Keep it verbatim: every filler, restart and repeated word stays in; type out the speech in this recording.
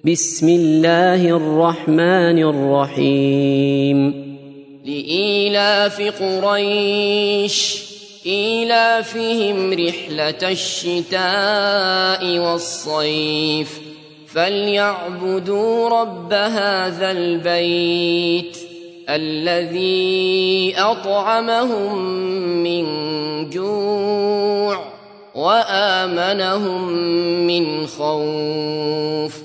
بسم الله الرحمن الرحيم لإيلاف قريش إيلافهم رحلة الشتاء والصيف فليعبدوا رب هذا البيت الذي أطعمهم من جوع وآمنهم من خوف.